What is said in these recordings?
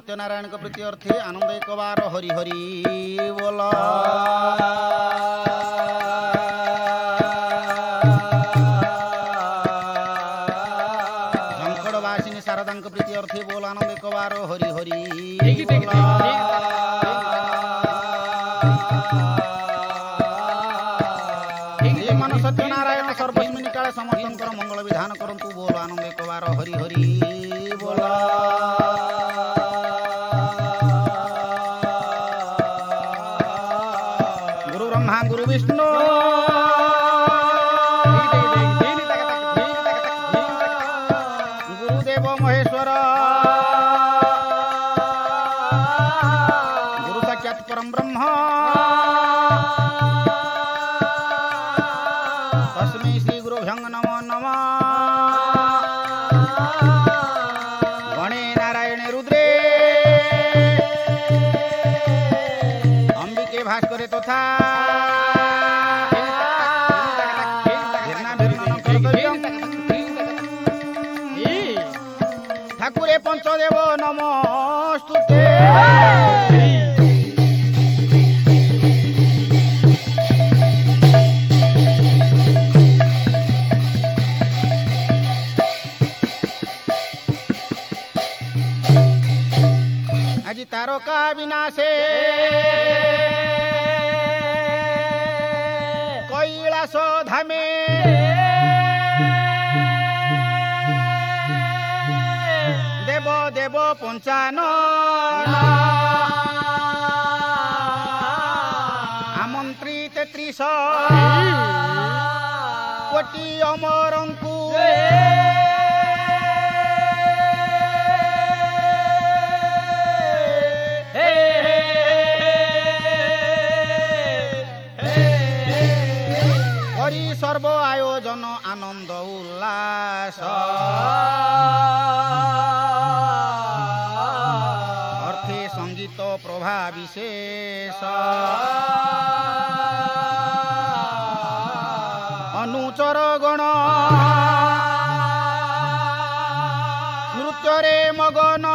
सत्यनारायण को प्रीति अर्थे आनंद एक बार हरि हरि बोल। झंखड़वासिनी शारदा को प्रीति अर्थे बोल आनंद एक बार हरि हरि मन सत्यनारायण सर्वस्मिन् काले समस्तंकर मंगल विधान करंतु बोल आनंद एक बार हरि हरि बोल। गुरु ब्रह्मा गुरु विष्णु गुरुदेव महेश्वर गुरु साक्षात् परम ब्रह्म तस्मै श्री गुरुभ्यं नमो नमः। गणे नारायणे रुद्रे अंबिके भास्करे तथा ठाकुरे पंचदेव नमोस्तुते। আজি तारका विनाशे कैलास धामे देव देव पंचानन आमंत्रित 33 कोटि अमरंकु सर्व आयोजन आनंद उल्लास अर्थे संगीत प्रभा विशेष अनुचर गण नृत्य रे मगन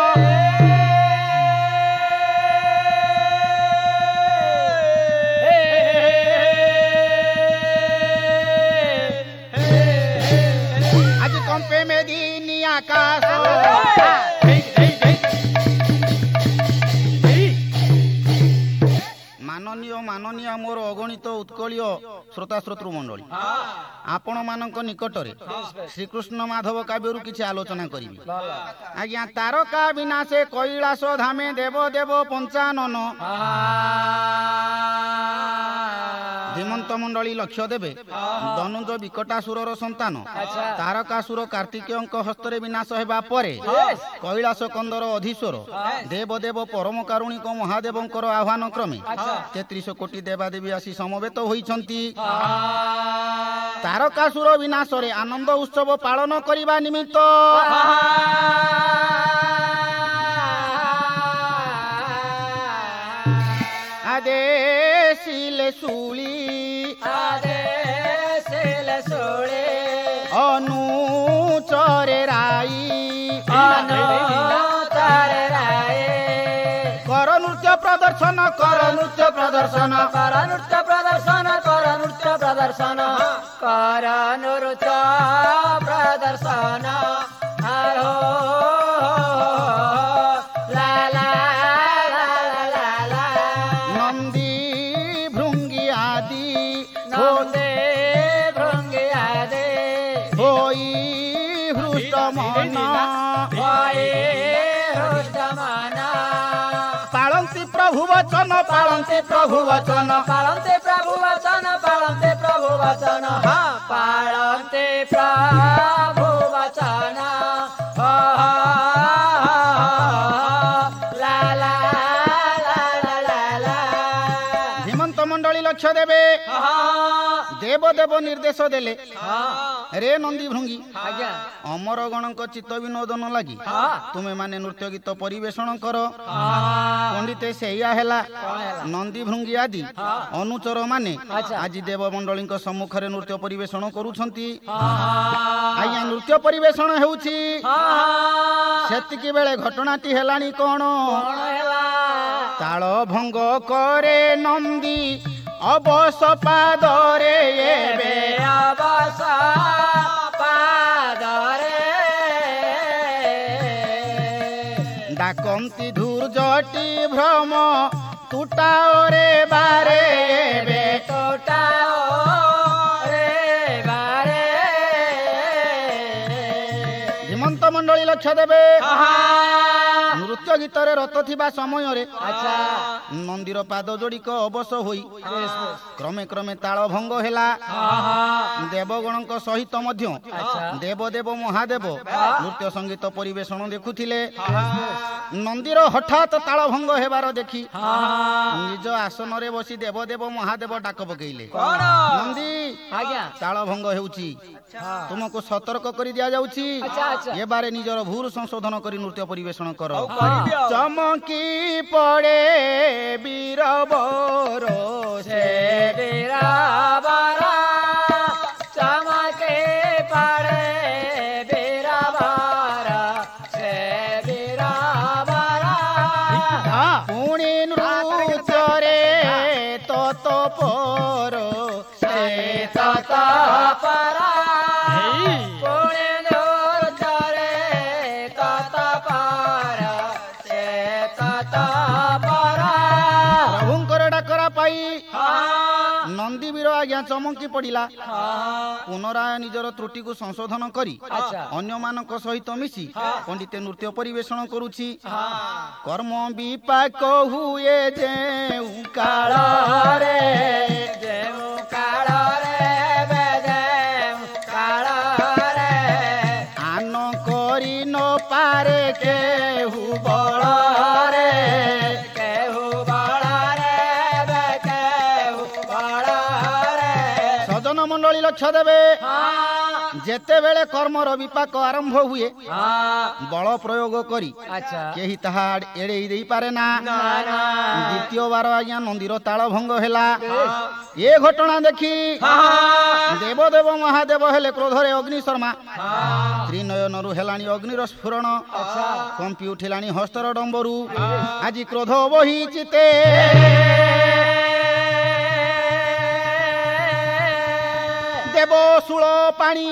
कंपे में दीनी आकाश माननीय माननीय मोर अगणित उत्कलीय श्रोता श्रोतृ मंडली आपण मानक निकटरे श्रीकृष्ण माधव काव्यरु किछि आलोचना करिबी। आज्ञा तारका विनाशे कैलास धामे देव देव पंचानन धीमंत मंडली लक्ष्य देवे धनुज विकटासुरर संतान तारकासुर कार्तिकेयଙ୍କ हस्तरे विनाश हेबा परे कैलास कंदर अधीश्वर देव देव परम कारुणिक महादेवंकर आह्वान क्रमे 33 कोटि देवादेवी आसी समवेत होइछंती तारकासुर विनाश रे आनंद उत्सव पालन करिबा निमित्त आदेशिले सुली अनुचरे राई कर नृत्य प्रदर्शन कर नृत्य प्रदर्शन कर नृत्य प्रदर्शन कर नृत्य प्रदर्शन कर नृत्य प्रदर्शन हरो ला ला ला ला ला नंदी भृंगी आदि नंदे भृंगी आदि होई हृष्ट मन पालन्ति प्रभु वचन पालन्ति प्रभु वचन पालन्ति प्रभु वचन पालन्ति प्रभु वचन पालन्ति प्रभु वचन ला ला ला ला ला हेमंत मंडली लक्ष्य देवे देव देव निर्देश देले रे ନନ୍ଦୀ ଭୃଙ୍ଗୀ ଆଜ୍ଞା ଅମର ଗଣଙ୍କ ଚିତ୍ତ ବିନୋଦନ ଲାଗି ତୁମେ ମାନେ ନୃତ୍ୟ ଗୀତ ପରିବେଷଣ କର। ପଣ୍ଡିତେ ସେଇଆ ହେଲା। ନନ୍ଦୀ ଭୃଙ୍ଗୀ ଆଦି ଅନୁଚର ମାନେ ଆଜି ଦେବମଣ୍ଡଳୀଙ୍କ ସମ୍ମୁଖରେ ନୃତ୍ୟ ପରିବେଷଣ କରୁଛନ୍ତି। ଆଜ୍ଞା ନୃତ୍ୟ ପରିବେଷଣ ହେଉଛି। ସେତିକି ବେଳେ ଘଟଣାଟି ହେଲାଣି କଣ? ତାଳ ଭଙ୍ଗ କରେ ନନ୍ଦୀ ଅବଶ ପାଦରେ ଏବେ ଅବଶ ପାଦରେ ଡାକନ୍ତି ଧୂର୍ଜଟି ଭ୍ରମ ତୁଟାଓରେ ବାରେ ଏବେ ତୋଟାରେ ବାରେ ଧୀମନ୍ତ ମଣ୍ଡଳୀ ଲକ୍ଷ୍ୟ ଦେବେ। ନୃତ୍ୟ ଗୀତରେ ରତ ଥିବା ସମୟରେ ନନ୍ଦୀର ପାଦ ଯୋଡ଼ିକ ଅବଶ ହୋଇ କ୍ରମେ କ୍ରମେ ତାଳ ଭଙ୍ଗ ହେଲା। ଦେବଗଣଙ୍କ ସହିତ ମଧ୍ୟ ଦେବଦେବ ମହାଦେବ ନୃତ୍ୟ ସଙ୍ଗୀତ ପରିବେଷଣ ଦେଖୁଥିଲେ। ନନ୍ଦୀର ହଠାତ୍ ତାଳ ଭଙ୍ଗ ହେବାର ଦେଖି ନିଜ ଆସନରେ ବସି ଦେବଦେବ ମହାଦେବ ଡାକ ପକେଇଲେ, ନନ୍ଦୀ ତାଳ ଭଙ୍ଗ ହେଉଛି, ତୁମକୁ ସତର୍କ କରି ଦିଆଯାଉଛି। ଏବାରେ ନିଜର ଭୁଲ ସଂଶୋଧନ କରି ନୃତ୍ୟ ପରିବେଷଣ କର। ଚମକି ପଡ଼େ ବୀରବର ସେ ବୀରବର ଚମକି ପଡ଼େ ବୀରବର ସେ ବୀରବର ପୁଣି ନୃତ୍ୟରେ ତତପର ସେ ତତପର ପୁଣି ନୃତ୍ୟରେ ତତପର ସେ ତତପର ପ୍ରଭୁଙ୍କର ଡାକରା ପାଇ ନନ୍ଦୀ ବୀର ଆଜ୍ଞା ଚମକି ପଡ଼ିଲା। ପୁନରାୟ ନିଜର ତ୍ରୁଟିକୁ ସଂଶୋଧନ କରି ଅନ୍ୟମାନଙ୍କ ସହିତ ମିଶି ପଣ୍ଡିତେ ନୃତ୍ୟ ପରିବେଷଣ କରୁଛି। କର୍ମ ବିପାକ ହୁଏ ଯେଉଁ କାଳରେ ଯେଉଁ କାଳରେ ଯେଉଁ କାଳରେ ଆନ କରି ନ ପାରେ କେହୁ ବଳରେ କେହୁ ବଳରେ କେହୁ ବଳରେ ସଜନ ମଣ୍ଡଳୀ ଲକ୍ଷ୍ୟ ଦେବେ। ଯେତେବେଳେ କର୍ମର ବିପାକ ଆରମ୍ଭ ହୁଏ ବଳ ପ୍ରୟୋଗ କରି କେହି ତାହା ଏଡ଼େଇ ଦେଇପାରେ ନା। ଦ୍ୱିତୀୟବାର ଆଜ୍ଞା ନନ୍ଦୀର ତାଳ ଭଙ୍ଗ ହେଲା। ଏ ଘଟଣା ଦେଖି ଦେବଦେବ ମହାଦେବ ହେଲେ କ୍ରୋଧରେ ଅଗ୍ନି ଶର୍ମା। ତ୍ରିନୟନରୁ ହେଲାଣି ଅଗ୍ନିର ସ୍ଫୁରଣ, କମ୍ପି ଉଠିଲାଣି ହସ୍ତର ଡମ୍ବରୁ। ଆଜି କ୍ରୋଧ ବହି ଚିତେ ଦେବ ଶୂଳ ପାଣି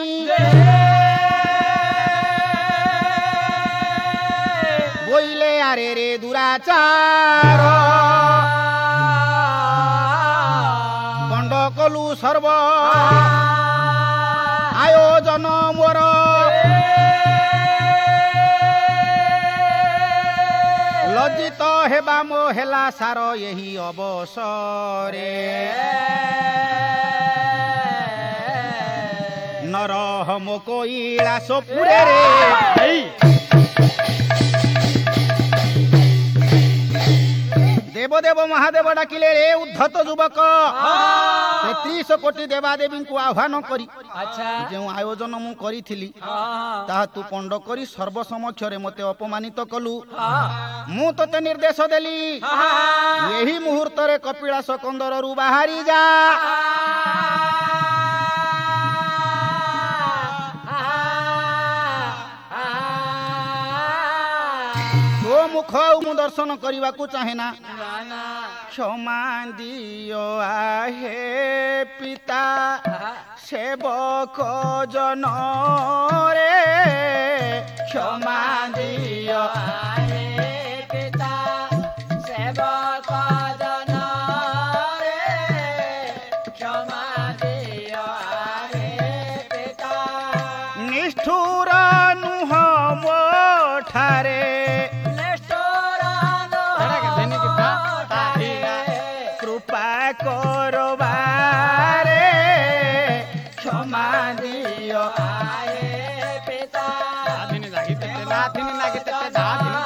ବୋଇଲେ ଆରେ ରେ ଦୁରାଚାର ପଣ୍ଡ କଲୁ ସର୍ବ ଆୟୋଜନ ମୋର ଲଜ୍ଜିତ ହେବା ମୋ ହେଲା ସାର ଏହି ଅବସରେ ନରହମ କଇଳାସ ପୁରରେ ଦେବଦେବ ମହାଦେବ ଡାକିଲେ, ରେ ଉଦ୍ଧତ ଯୁବକ, 33 କୋଟି ଦେବାଦେବୀଙ୍କୁ ଆହ୍ୱାନ କରି ଯେଉଁ ଆୟୋଜନ ମୁଁ କରିଥିଲି ତାହା ତୁ ପଣ୍ଡ କରି ସର୍ବ ସମକ୍ଷରେ ମୋତେ ଅପମାନିତ କଲୁ। ମୁଁ ତୋତେ ନିର୍ଦ୍ଦେଶ ଦେଲି, ଏହି ମୁହୂର୍ତ୍ତରେ କପିଳାସ କନ୍ଦରରୁ ବାହାରି ଯା। ତୋ ମୁଖ ଆଉ ମୁଁ ଦର୍ଶନ କରିବାକୁ ଚାହେଁ ନା। କ୍ଷମା ଦିଅ ଆହେ ପିତା ସେବକ ଜନରେ, କ୍ଷମା ଦିଅ ଆହେ ପିତା ସେବକ ଜନରେ, କ୍ଷମା ଦିଅ ଆହେ ପିତା। ନିଷ୍ଠୁର ନୁହଁ ମୋ ଠାରେ କୃପା କରବାରେ, କ୍ଷମା ଦିଅ ଆହେ ପିତା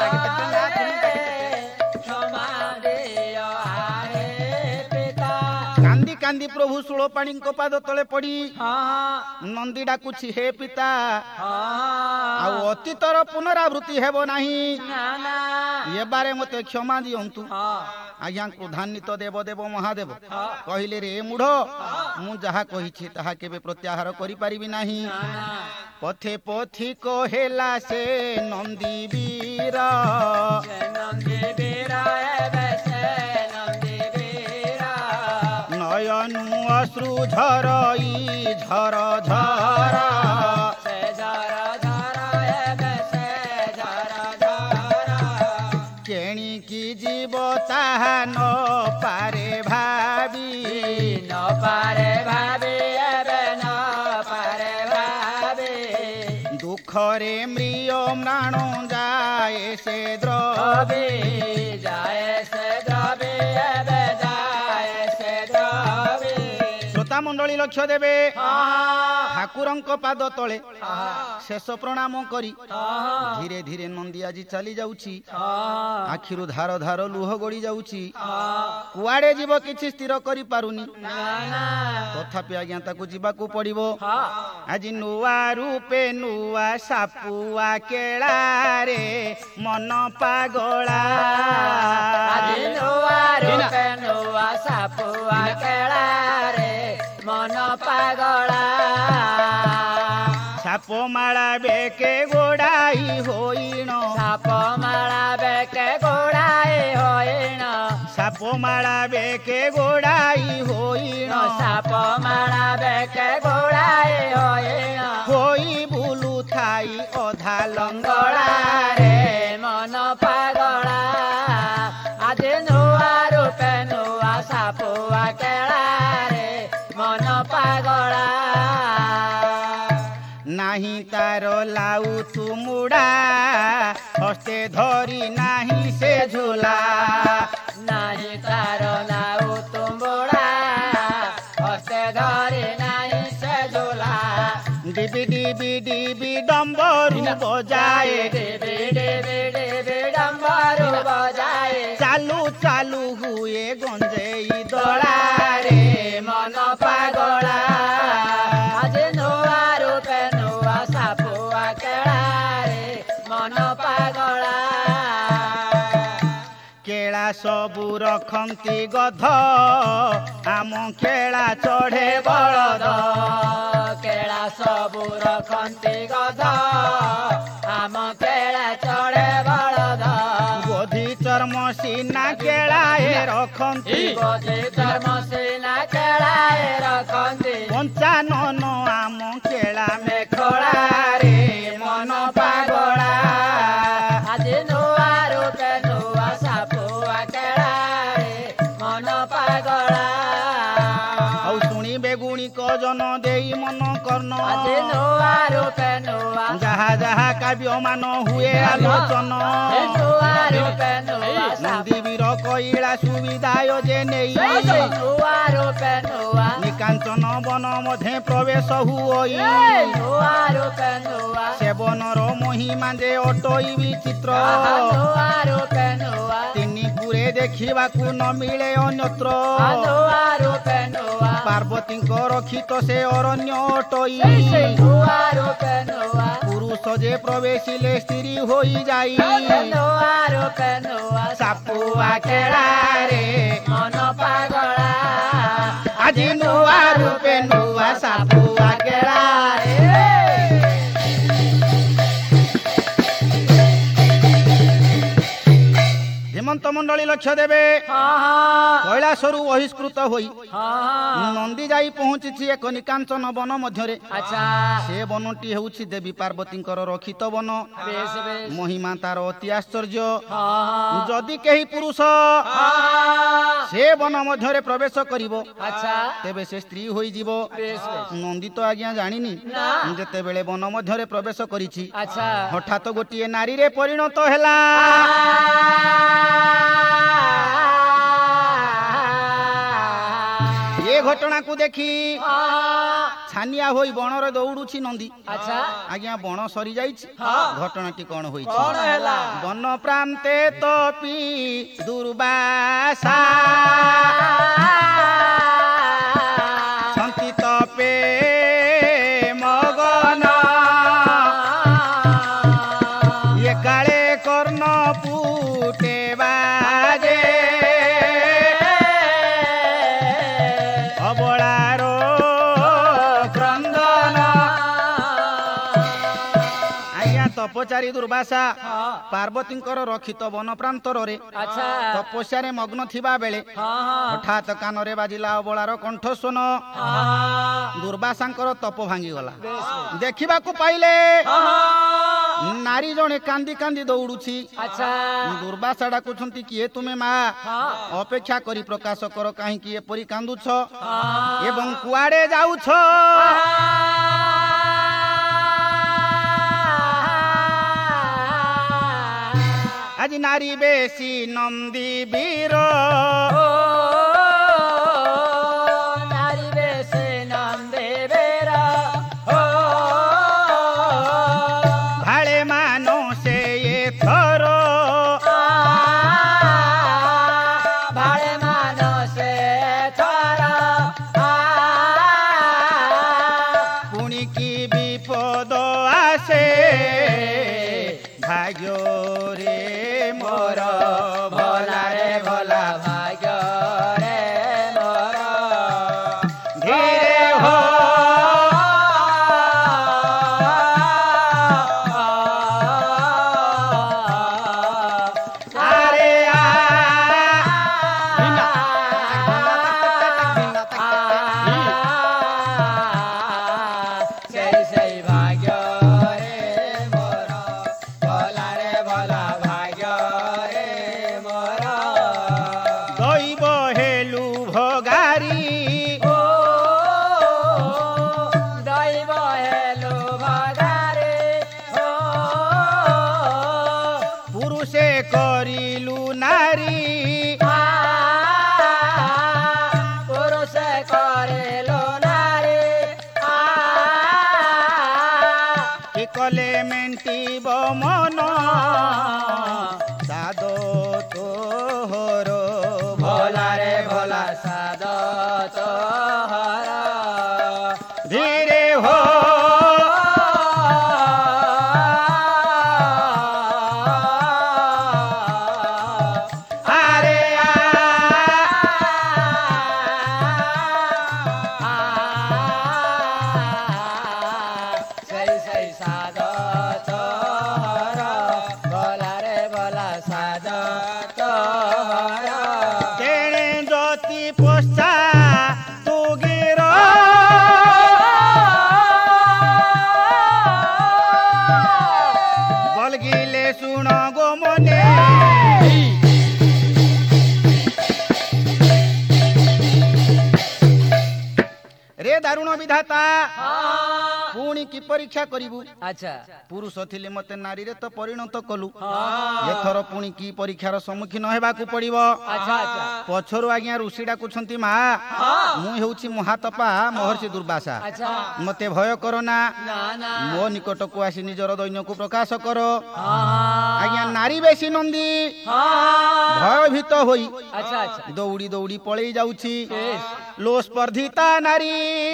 କ୍ଷମା ଦିଅ ଆହେ ପିତା। କାନ୍ଦି କାନ୍ଦି ପ୍ରଭୁ ଶୂଳପାଣିଙ୍କ ପାଦ ତଳେ ପଡ଼ି ନନ୍ଦୀ ଡାକୁଛି ହେ ପିତା ଆଉ ଅତୀତର ପୁନରାବୃତ୍ତି ହେବ ନାହିଁ ଏବାରେ ମୋତେ କ୍ଷମା ଦିଅନ୍ତୁ। ଆଜ୍ଞା କ୍ରୋଧାନ୍ୱିତ ଦେବଦେବ ମହାଦେବ କହିଲେ ରେ ମୂଢ଼ ମୁଁ ଯାହା କହିଛି ତାହା କେବେ ପ୍ରତ୍ୟାହାର କରିପାରିବି ନାହିଁ। ପଥେ ପଥିକ ହେଲା ସେ ନନ୍ଦୀ ବୀର ନୟନୁ ଅଶ୍ରୁ ଝରଇ ଝର ଝର କେଣିକି ଯିବ ତାହା ନ ପାରେ ଭାବି ଦୁଃଖରେ ମ୍ରିୟ ମ୍ରାଣ ଯାଏ ସେ ଦ୍ରବେ ଶ୍ରୋତା ମଣ୍ଡଳୀ ଲକ୍ଷ୍ୟ ଦେବେ ଠାକୁରଙ୍କ ପାଦ ତଳେ ଶେଷ ପ୍ରଣାମ କରି ଧୀରେ ଧୀରେ ନନ୍ଦୀ ଆଜି ଚାଲି ଯାଉଛି। ଆଖିରୁ ଧାର ଧାର ଲୁହ ଗଡ଼ି ଯାଉଛି। କୁଆଡ଼େ ଯିବ କିଛି ସ୍ଥିର କରିପାରୁନି। ତଥାପି ଆଜ୍ଞା ତାକୁ ଯିବାକୁ ପଡ଼ିବ। ଆଜି ନୂଆ ରୂପେ ନୂଆ ସାପୁଆ କେଳାରେ ମନ ପାଗଳା ସାପମାଳା ବେକେ ଗୋଡ଼ାଇ ହୋଇଣ ସାପମାଳା ବେକେ ଗୋଡ଼ାଇ ହୋଇଣ ସାପମାଳା ବେକେ ଗୋଡ଼ାଇ ହୋଇଣ ସାପମାଳା ବେକେ ଗୋଡ଼ାଇ ହୋଇଣ ହୋଇ ବୁଲୁଥାଇ ଅଧା ଲଙ୍ଗଳାରେ ମନ ପାଗଳା ଆଜି ନୂଆ ରୂପେ ନୂଆ ସାପୁଆ କେଳାରେ ମନ ପାଗଳା ନାହିଁ ତାର ଲାଉ ତୁମୁଡ଼ା ହସ୍ତେ ଧରି ନାହିଁ ସେ ଝୁଲା ନାହିଁ ତାର ଲାଉ ତୁମ୍ବୁଡ଼ା ହସ୍ତେ ଧରି ନାହିଁ ସେ ଝୁଲା ଡିବି ଡିବି ଡିବି ଡମ୍ବରୁ ବଜାଏ ଡମ୍ବରୁ ବଜାଏ ଚାଲୁ ଚାଲୁ ହୁଏ ଗଞ୍ଜେଇ ଦଳାରେ ମନ ପାଗଳା ଆଜି ନୂଆ ରୂପେ ନୂଆ ସାପୁଆ କେଳାରେ ମନ ପାଗଳା କେଳା ସବୁ ରଖନ୍ତି ଗଧ ଆମ କେଳା ଚଢ଼େ ବଳଦ କେଳା ସବୁ ରଖନ୍ତି ଗଧ ଆମ କେଳା ଚଢ଼େ ବଳଦ ଗୋଧି ଚର୍ମ ସିନା କେଳାଏ ରଖନ୍ତି ଗୋଧି ଚର୍ମ ସିନା କେଳାଏ ରଖନ୍ତି ପଞ୍ଚାନନ ଆମ କେଳା ମେଖଳାରେ ମନ ପାଗଳା ଆଜି ନୂଆ ରୂପେ ନୂଆ ସାପୁଆ କେଳାରେ ମନ ପାଗଳା ଆଉ ଶୁଣିବେ ଗୁଣିକ ଜନ ଦେଇ ମନ କର୍ଣ୍ଣ ଆଜି ନୂଆ ରୂପେ ନୂଆ ଯାହା ଯାହା କାବ୍ୟମାନ ହୁଏ ଆଲୋଚନ ନୂଆ ରୂପେ ନୂଆ ନନ୍ଦୀ ବୀର କଇଳା ସୁବିଧାୟ ଯେ ନେଇ ନୂଆ ରୂପେ ନୂଆ ନିକାଞ୍ଚନ ବନ ମଧ୍ୟେ ପ୍ରବେଶ ହୁଅଇ ନୂଆ ରୂପେ ନୂଆ ସେବନର ମହିମା ଯେ ଅଟଇ ବିଚିତ୍ର ନୂଆ ରୂପେ ନୂଆ ତିନି ପୁରେ ଦେଖିବାକୁ ନ ମିଳେ ଅନ୍ୟତ୍ର ନୂଆ ରୂପେ ନୂଆ ପାର୍ବତୀଙ୍କ ରକ୍ଷିତ ସେ ଅରଣ୍ୟ ଅଟଇ ନୂଆ ରୂପେ ନୂଆ ପୁରୁଷ ଯେ ପ୍ରବେଶିଲେ ସ୍ତ୍ରୀ ହୋଇଯାଇ ନୂଆ ରୂପେ ନୂଆ ସାପୁଆ କେଳାରେ ମନ ପାଗଳା ଆଜି ନୂଆ ରୂପେ ନୂଆ ସାପୁଆ କେଳାରେ ହେମନ୍ତ ମଣ୍ଡଳୀ ଲକ୍ଷ୍ୟ ଦେବେ କୈଳାସରୁ ବହିଷ୍କୃତ ହୋଇ ନନ୍ଦୀ ଯାଇ ପହଞ୍ଚିଛି ଏକ ନିକାଞ୍ଚନ ବନ ମଧ୍ୟରେ। ସେ ବନଟି ହେଉଛି ଦେବୀ ପାର୍ବତୀଙ୍କର ରକ୍ଷିତ ବନ। ମହିମା ତାର ଅତି ଆଶ୍ଚର୍ଯ୍ୟ। ଯଦି କେହି ପୁରୁଷ ସେ ବନ ମଧ୍ୟରେ ପ୍ରବେଶ କରିବ ତେବେ ସେ ସ୍ତ୍ରୀ ହୋଇଯିବ। ନନ୍ଦୀ ତ ଆଜ୍ଞା ଜାଣିନି ଯେତେବେଳେ ବନ ମଧ୍ୟରେ ପ୍ରବେଶ କରିଛି ହଠାତ୍ ଗୋଟିଏ ନାରୀରେ ପରିଣତ ହେଲା। ଏ ଘଟଣାକୁ ଦେଖି ଛାନିଆ ହୋଇ ବଣରେ ଦୌଡୁଛି ନନ୍ଦୀ। ଆଜ୍ଞା ବଣ ସରି ଯାଇଛି। ଘଟଣାଟି କଣ ହୋଇଛି? ବନ ପ୍ରାନ୍ତେ ତପି ଦୁର୍ବାସା ବ୍ରହ୍ମଚାରୀ ଦୁର୍ବାସା ପାର୍ବତୀଙ୍କର ରକ୍ଷିତ ବନ ପ୍ରାନ୍ତରରେ ତପସ୍ୟାରେ ମଗ୍ନ ଥିବା ବେଳେ ହଠାତ୍ କାନରେ ବାଜିଲା ଅବଳାର କଣ୍ଠସ୍ୱନ। ଦୁର୍ବାସାଙ୍କର ତପ ଭାଙ୍ଗିଗଲା। ଦେଖିବାକୁ ପାଇଲେ ନାରୀ ଜଣେ କାନ୍ଦି କାନ୍ଦି ଦୌଡୁଛି। ଦୁର୍ବାସା ଡାକୁଛନ୍ତି, କିଏ ତୁମେ ମା? ଅପେକ୍ଷା କରି ପ୍ରକାଶ କର, କାହିଁକି ଏପରି କାନ୍ଦୁଛ ଏବଂ କୁଆଡେ ଯାଉଛ? ଆଜି ନାରୀ ବେଶୀ ନନ୍ଦୀ ବୀର, ନାରୀ ବେଶୀ ନନ୍ଦୀ ବୀର, ଭାଳେ ମାନ ସେ ଏଥର, ଭାଳେ ମାନ ସେ ଏଥର, ପୁଣି କି ବିପଦ ଆସେ ଭାଗ୍ୟରେ ମୋର, ଭଲାରେ ଭଲା ଭାଗ୍ୟରେ ମୋର, ଧୀରେ ହୋ ଆରେ ସେଇ ସେଇ ଭାଗ୍ୟରେ ମୋର, ଭଲାରେ ଭଲା ଭାଗ୍ୟରେ ମୋର, ଦୈବ ହେଲୁ ଭଗାରୀ, ଦୈବ ହେଲୁ ଭଗାରେ, ପୁରୁଷେ କରିଲୁ ନାରୀ, ପୁରୁଷ କରେଲୁ ନାରୀ, କି କଲେ ମେଣ୍ଟିବ ମନ ସାଦ ତୋହର, ଭଲାରେ ଭଲା ସାଦ ତୋହର, ଧୀରେ ହୋ ଆରେ ସେଇ ସେଇ ସାଦ ତୋହର, ଭଲାରେ ଭଲା ସାଦ ତୋହର, ତେଣେ ଜ୍ୟୋତି ପଶ୍ଚା ତୁ ଗିର, ବଲଗିଲେ ଶୁଣ ଗୋ ମନେ, ରେ ଦାରୁଣ ବିଧାତା, ପୁଣି କି ପରୀକ୍ଷା କରିବୁ? ଆଚ୍ଛା ପୁରୁଷ ଥିଲେ ମତେ ନାରୀରେ ତ ପରିଣତ କଲୁ, ଏଥର ପୁଣି କି ପରୀକ୍ଷାର ସମ୍ମୁଖୀନ ହେବାକୁ ପଡିବ? ଆଚ୍ଛା ଆଚ୍ଛା ପଛରୁ ଆଜ୍ଞା ଋଷି ଡାକୁଛନ୍ତି, ମା ମୁଁ ହେଉଛି ମହାତପା ମହର୍ଷି ଦୁର୍ବାସା, ଆଚ୍ଛା ମତେ ଭୟ କର ନା, ନା ନା ମୋ ନିକଟକୁ ଆସି ନିଜର ଦୈନ୍ୟକୁ ପ୍ରକାଶ କର। ଆଜ୍ଞା ନାରୀ ବେଶୀ ନନ୍ଦୀ ଭୟଭୀତ ହୋଇ ଆଚ୍ଛା ଆଚ୍ଛା ଦୌଡ଼ି ଦୌଡ଼ି ପଳେଇ ଯାଉଛି। ବେଶ। ଲୋ ସ୍ପର୍ଦ୍ଧିତା ନାରୀ,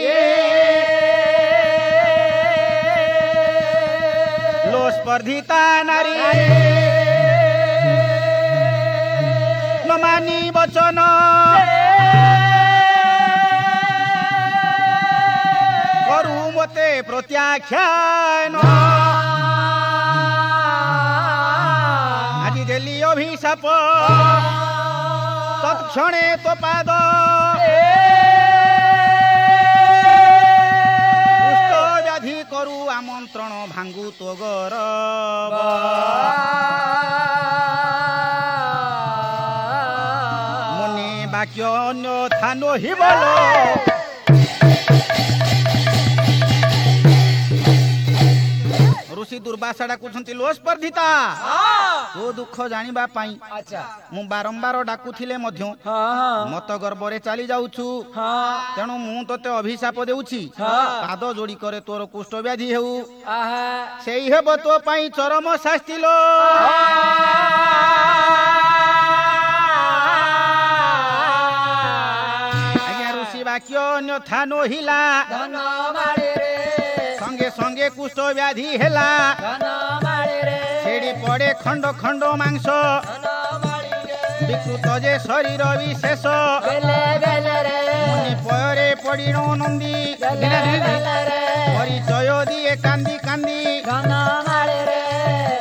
ଲୋ ସ୍ପର୍ଦ୍ଧିତା ନାରୀ, ନ ମାନି ବଚନ, କରୁ ମତେ ପ୍ରତ୍ୟାଖ୍ୟାନ, ଆଜି ଦେଲି ଅଭିଶାପ, ତତ୍କ୍ଷଣେ ତୋ ପାଦ, କୁଷ୍ଠ ବ୍ୟାଧି କରୁ ଆମନ୍ତ୍ରଣ, ଭାଙ୍ଗୁ ତୋ ଗରବ, ମନେ ବାକ୍ୟ ଅନ୍ୟଥା ନୋହି ବଲ, ଋଷି ଦୁର୍ବାସା ଡାକୁଛନ୍ତି, ଲୋ ସ୍ପର୍ଦ୍ଧିତା, ତୋ ଦୁଃଖ ଜାଣିବା ପାଇଁ ଆଚ୍ଛା ମୁଁ ବାରମ୍ବାର ଡାକୁଥିଲେ ମଧ୍ୟ ମତ ଗର୍ବରେ ଚାଲି ଯାଉଛୁ, ତେଣୁ ମୁଁ ତୋତେ ଅଭିଶାପ ଦେଉଛି, ପାଦ ଯୋଡ଼ି କରେ ତୋର କୁଷ୍ଠ ବ୍ୟାଧି ହେଉ, ସେଇ ହେବ ତୋ ପାଇଁ ଚରମ ଶାସ୍ତି ଲୋ। ଆଜ୍ଞା ଋଷି ବାକ୍ୟ ଅନ୍ୟଥା ନୋହିଲା, ଧନ ମାଳିରେ, ସଙ୍ଗେ ସଙ୍ଗେ କୁଷ୍ଠ ବ୍ୟାଧି ହେଲା, ଧନ ମାଳିରେ, ଛିଡ଼ି ପଡେ ଖଣ୍ଡ ଖଣ୍ଡ ମାଂସ, ଧନ ମାଳିରେ, ବିକୃତ ଯେ ଶରୀର ବିଶେଷ, ବେଲେ ବେଲେରେ, ମୁନି ପୟରେ ପଡ଼ିଣ ନନ୍ଦୀ, ବେଲେ ବେଲେରେ, ପରିଚୟ ଦିଏ କାନ୍ଦି କାନ୍ଦି, ଧନ ମାଳିରେ,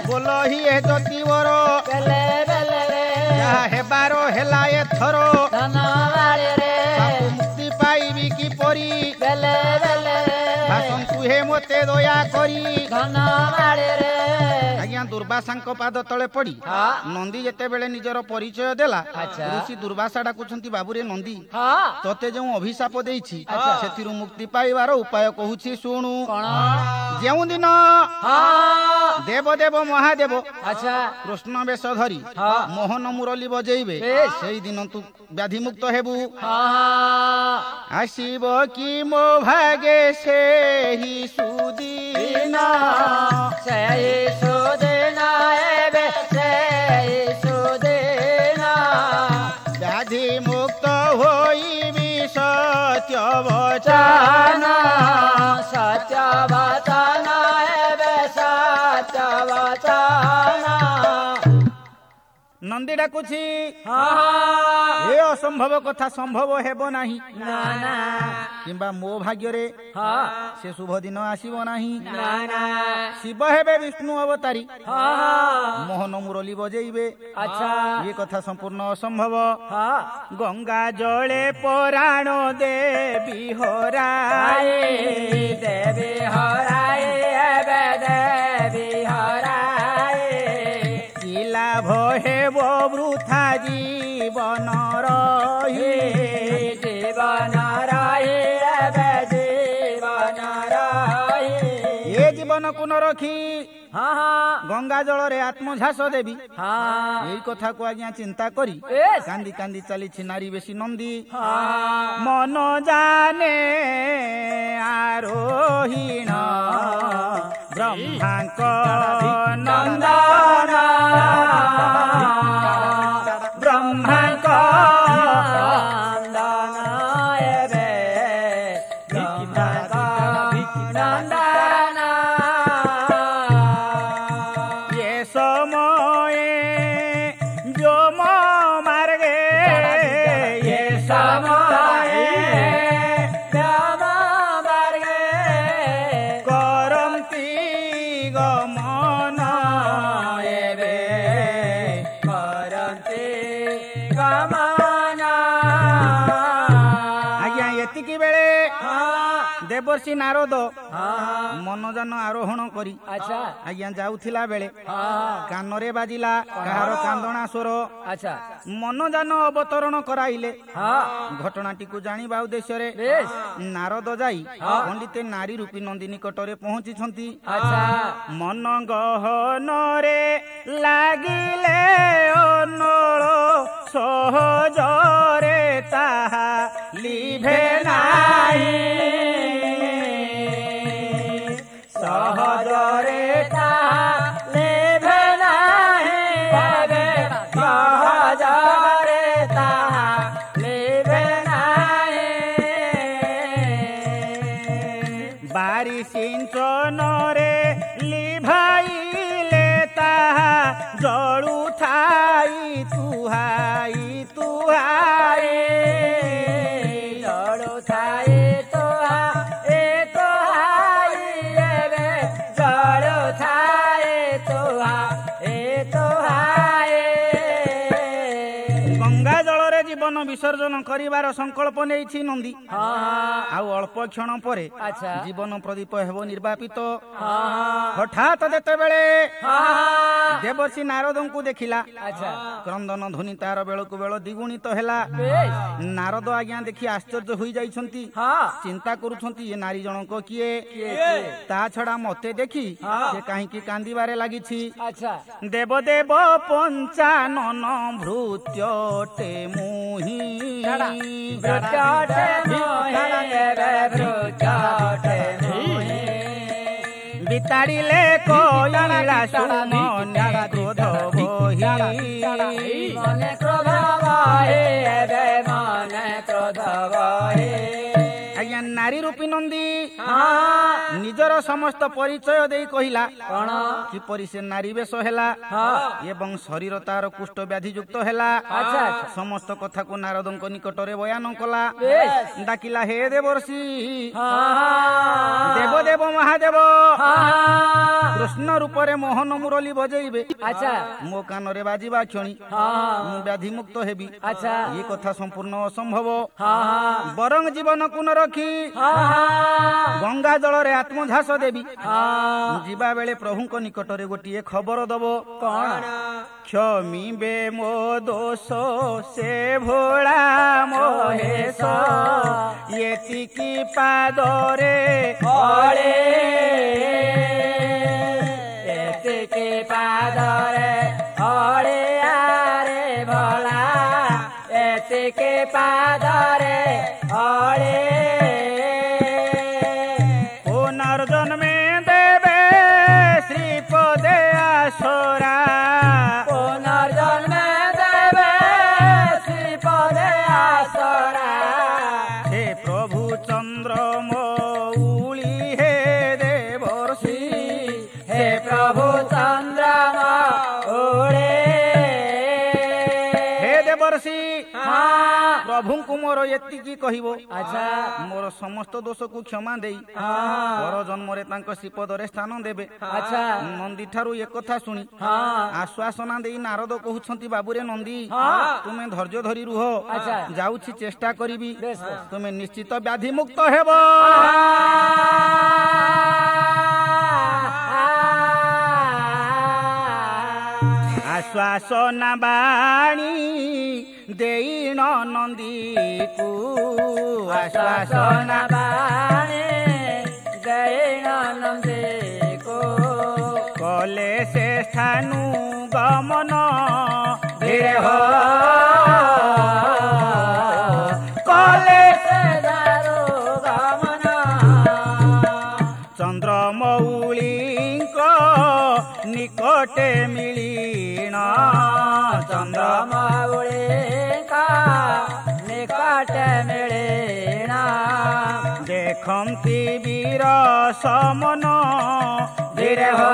ଜ୍ୟୋତିବର ବେଲେ ବେଲେ ରେ ଯାହା ହେବାର ହେଲା ଏଥର ଧନ ବାଡ଼ିରେ ତାକୁ ମୁକ୍ତି ପାଇବି କିପରି ବେଲେ ବେଲେ ରେ ଭାଷନ୍ତୁ ହେ ମୋତେ ଦୟା କରି ଧନ ବାଡ଼ିରେ ଆଜ୍ଞା ଦୁର୍ବାସାଙ୍କ ପାଦ ତଳେ ପଡି ହଁ ନନ୍ଦୀ ଯେତେବେଳେ ନିଜର ପରିଚୟ ଦେଲା ଆଚ୍ଛା। ଋଷି ଦୁର୍ବାସା ଡାକୁଛନ୍ତି ବାବୁରେ ନନ୍ଦୀ ହଁ ତତେ ଯେଉଁ ଅଭିଶାପ ଦେଇଛି ଆଚ୍ଛା। ସେଥିରୁ ମୁକ୍ତି ପାଇବାର ଉପାୟ କହୁଛି ଶୁଣୁ କଣ ଯେଉଁଦିନ ହଁ ଦେବଦେବ ମହାଦେବ ଆଚ୍ଛା କୃଷ୍ଣ ବେଶ ଧରି ହଁ ମୋହନ ମୁରଲି ବଜେଇବେ ବେଶ। ସେଇଦିନ ତୁ ବ୍ୟାଧିମୁକ୍ତ ହେବୁ ହଁ ଆସିବ କି ମୋ ଭାଗେ ସେହି ସୁଦିନ ସେଇ ସୁଦିନ ଏବେ ସେଇ ସୁଦିନ ବ୍ୟାଧିମୁକ୍ତ ହୋଇବି ସତ୍ୟ ବଚନ ଚାନ ସତ୍ୟ ବଚନ ଏବେ ସତ୍ୟ ବଚନ ନନ୍ଦୀ ଡାକୁଛି ହଁ ଏ ଅସମ୍ଭବ କଥା ସମ୍ଭବ ହେବ ନାହିଁ ନା ନା କିମ୍ବା ମୋ ଭାଗ୍ୟରେ ହଁ ସେ ଶୁଭ ଦିନ ଆସିବ ନାହିଁ ନା ନା ଶିବ ହେବେ ବିଷ୍ଣୁ ଅବତାରୀ ହଁ ମୋହନ ମୁରଲି ବଜେଇବେ ଆଚ୍ଛା ଏ କଥା ସମ୍ପୂର୍ଣ୍ଣ ଅସମ୍ଭବ ହଁ ଗଙ୍ଗା ଜଳେ ପରାଣ ଦେବୀ ହରାଏ ଦେବୀ ହରାଏ ଏବେ ଦେବୀ ହରାଏ କି ଲାଭ ହେବ ବୃଥା ଜୀବନ ରହି ଜୀବନ ରହି ଏବେ ଜୀବନ ରହି ଏ ଜୀବନକୁ ନ ରଖି ହଁ ହଁ ଗଙ୍ଗା ଜଳରେ ଆତ୍ମଝାସ ଦେବି ହଁ ଏଇ କଥାକୁ ଆଜ୍ଞା ଚିନ୍ତା କରି ବେଶ। କାନ୍ଦି କାନ୍ଦି ଚାଲିଛି ନାରୀ ବେଶୀ ନନ୍ଦୀ ହଁ ମନ ଜାନେ ଆରୋହୀଣ ବ୍ରହ୍ମାଙ୍କ ନନ୍ଦନ ବ୍ରହ୍ମାଙ୍କ ନନ୍ଦନ ଏବେ ବ୍ରହ୍ମାଙ୍କ ନନ୍ଦନ ଏ ସମয়ে ଯୋମ ମାର୍ଗେ ଏ ସମয়ে ବ୍ରହ୍ମ ବର୍ଗେ କରନ୍ତି ଗମନ ଏବେ କରନ୍ତି ଗମନ ଆଜ୍ଞା ଏତିକି ବେଳେ ହଁ ଦେବର୍ଷି ନାରଦ ହଁ ମନଯାନ ଆରୋହଣ କରି ଆଚ୍ଛା ଆଜ୍ଞା ଯାଉଥିଲା ବେଳେ ହଁ କାନରେ ବାଜିଲା କାହାର କାନ୍ଦଣା ସ୍ୱର ଆଚ୍ଛା ମନଯାନ ଅବତରଣ କରାଇଲେ ହଁ ଘଟଣାଟିକୁ ଜାଣିବା ଉଦ୍ଦେଶ୍ୟରେ ବେଶ ନାରଦ ଯାଇ ହଁ। ପଣ୍ଡିତେ ନାରୀ ରୂପୀ ନନ୍ଦୀ ନିକଟରେ ପହଞ୍ଚିଛନ୍ତି ଆଚ୍ଛା ମନ ଗହନରେ ଲାଗିଲେ ଅନଳ ସହଜରେ ତାହା ଲିଭେ ନାହିଁ ସହଜରେ ତାହା ଲିଭେ ନାହିଁ ଏବେ ସହଜରେ ତାହା ଲିଭେ ନାହିଁ ବାରି ସିଞ୍ଚନରେ ଲିଭାଇଲେ ତାହା ଜଳୁଥାଇ ତୁହାଇ ତୁହାଇ ଜଳୁଥାଏ ତୋହା ଏ ତୋହାଇ ଏବେ ଜଳୁଥାଏ ତୋହା ଏ ତୋହାଏ ଗଙ୍ଗା ଜଳରେ ଜୀବନ ବିସର୍ଜନ କରିବାର ସଂକଳ୍ପ ନେଇଛି ନନ୍ଦୀ ହଁ ଆଉ ଅଳ୍ପ କ୍ଷଣ ପରେ ଆଚ୍ଛା ଜୀବନ ପ୍ରଦୀପ ହେବ ନିର୍ବାପିତ ହଁ ହଠାତ୍ ଯେତେବେଳେ ହଁ ଦେବର୍ଷି ନାରଦଙ୍କୁ ଦେଖିଲା ଆଚ୍ଛା କ୍ରନ୍ଦନ ଧ୍ୱନି ତାର ବେଳକୁ ବେଳ ଦ୍ୱିଗୁଣିତ ହେଲା ବେଶ ନାରଦ ଆଜ୍ଞା ଦେଖି ଆଶ୍ଚର୍ଯ୍ୟ ହୋଇଯାଇଛନ୍ତି ହଁ ଚିନ୍ତା କରୁଛନ୍ତି ଏ ନାରୀ ଜଣକ କିଏ କିଏ? ତା ଛଡା ମତେ ଦେଖି ହଁ। ସେ କାହିଁକି କାନ୍ଦିବାରେ ଲାଗିଛି ଆଚ୍ଛା ଦେବଦେବ ପଞ୍ଚାନନ ଭୃତ୍ୟଟେ ମୁହିଁ ବ୍ରଜଟେ ମୋହି ଏବେ ବ୍ରଜଟେ ମୋହି ବିତାଡ଼ିଲେ କଇଳାସୁ ମନେ କ୍ରୋଧ ବହି ମନେ କ୍ରୋଧ ବହି ଏବେ ମନେ କ୍ରୋଧ ବହି ଆଜ୍ଞା ନାରୀ ରୂପୀ ନନ୍ଦୀ ନିଜର ସମସ୍ତ ପରିଚୟ ଦେଇ କହିଲା କିପରି ସେ ନାରୀ ବେଶ ହେଲା ଏବଂ ଶରୀର ତାର କୁଷ୍ଠ ବ୍ୟାଧି ଯୁକ୍ତ ହେଲା। ସମସ୍ତ କଥାକୁ ନାରଦଙ୍କ ନିକଟରେ ବୟାନ କଲା। ଡାକିଲା, ହେ ଦେବର୍ଷି, ଦେବଦେବ ମହାଦେବ କୃଷ୍ଣ ରୂପରେ ମୋହନ ମୁରଲି ବଜେଇବେ, ମୋ କାନରେ ବାଜିବା କ୍ଷଣି ମୁଁ ବ୍ୟାଧି ମୁକ୍ତ ହେବି। ଏ କଥା ସମ୍ପୂର୍ଣ୍ଣ ଅସମ୍ଭବ। ବରଂ ଜୀବନକୁ ନ ରଖି ଗଙ୍ଗା ଜଳରେ ଆତ୍ମଝାସ ଦେବି। ଯିବା ବେଳେ ପ୍ରଭୁଙ୍କ ନିକଟରେ ଗୋଟିଏ ଖବର ଦବ। କ୍ଷମିବେ ମୋ ଦୋଷ ସେ ଭୋଳା ମହେଶ, ଏତିକି ପାଦରେ ଅଳେ, ଏତିକି ପାଦରେ ଅଳେ ଆରେ ଭୋଳା, ଏତିକି ପାଦରେ ଅଳେ। ପୁନର୍ଜନ୍ମେ ଦେବେ ଶ୍ରୀପଦେ ଆସରା, ପୁନର୍ଜନ୍ମେ ଦେବେ ଶ୍ରୀପଦେ ଆସରା। ହେ ପ୍ରଭୁ ଚନ୍ଦ୍ର ମଉଳି ହେ ଦେବର୍ଷି, ହେ ପ୍ରଭୁ ଚନ୍ଦ୍ରମା ଓଳେ। ହେ ଦେବର୍ଷି, ପ୍ରଭୁଙ୍କୁ ମୋର ଏତିକି କହିବ, ମୋର ସମସ୍ତ ଦୋଷକୁ କ୍ଷମା ଦେଇ ପର ଜନ୍ମରେ ତାଙ୍କ ଶ୍ରୀପଦରେ ସ୍ଥାନ ଦେବେ। ନନ୍ଦୀ ଠାରୁ ଏକଥା ଶୁଣି ଆଶ୍ୱାସନା ଦେଇ ନାରଦ କହୁଛନ୍ତି, ବାବୁରେ ନନ୍ଦୀ, ତୁମେ ଧୈର୍ଯ୍ୟ ଧରି ରୁହ, ଯାଉଛି ଚେଷ୍ଟା କରିବି, ତୁମେ ନିଶ୍ଚିତ ବ୍ୟାଧି ମୁକ୍ତ ହେବ। ଆଶ୍ୱାସନା ବାଣୀ ଦେଇଣ ନନ୍ଦୀକୁ, ଆଶ୍ୱାସନା ବାଣୀ ଦେଇଣ ନନ୍ଦୀକୁ, କଲେ ସେ ସ୍ଥାନୁ ଗମନ ଧୀରେ ହୋ, କଲେ ସେ ଦାରୁ ଗମନ। ଚନ୍ଦ୍ରମୌଳିଙ୍କ ନିକଟେ ମିଳିଣ, ଚନ୍ଦ୍ରମୌଳିଙ୍କ ନିକଟେ ମିଳିଣ। ଦେଖନ୍ତି ବୀର ସମନ ଧୀରେ ହୋ,